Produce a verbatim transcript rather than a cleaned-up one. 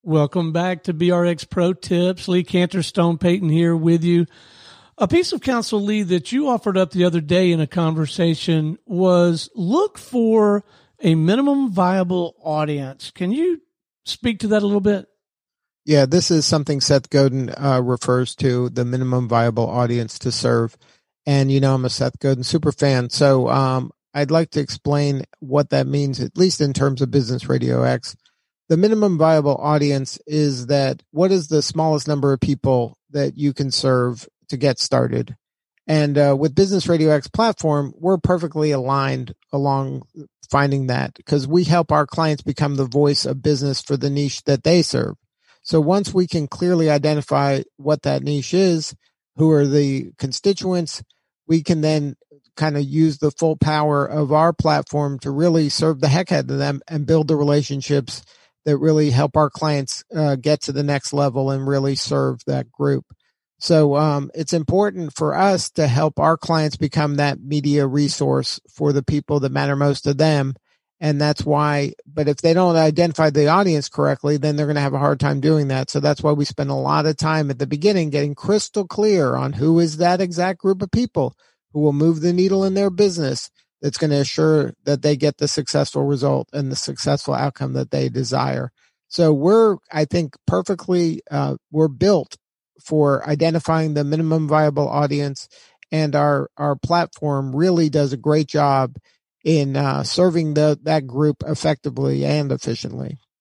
Welcome back to B R X Pro Tips. Lee Cantor, Stone Payton here with you. A piece of counsel, Lee, that you offered up the other day in a conversation was look for a minimum viable audience. Can you speak to that a little bit? Yeah, this is something Seth Godin uh, refers to, the minimum viable audience to serve. And, you know, I'm a Seth Godin super fan. So um, I'd like to explain what that means, at least in terms of Business Radio X. The minimum viable audience is that what is the smallest number of people that you can serve to get started? And uh, with Business Radio X platform, we're perfectly aligned along finding that because we help our clients become the voice of business for the niche that they serve. So once we can clearly identify what that niche is, who are the constituents, we can then kind of use the full power of our platform to really serve the heck out of them and build the relationships that really help our clients uh, get to the next level and really serve that group. So um, it's important for us to help our clients become that media resource for the people that matter most to them. And that's why, but if they don't identify the audience correctly, then they're going to have a hard time doing that. So that's why we spend a lot of time at the beginning getting crystal clear on who is that exact group of people who will move the needle in their business that's going to assure that they get the successful result and the successful outcome that they desire. So we're, I think, perfectly, uh, we're built for identifying the minimum viable audience, and our, our platform really does a great job in uh, serving the, that group effectively and efficiently.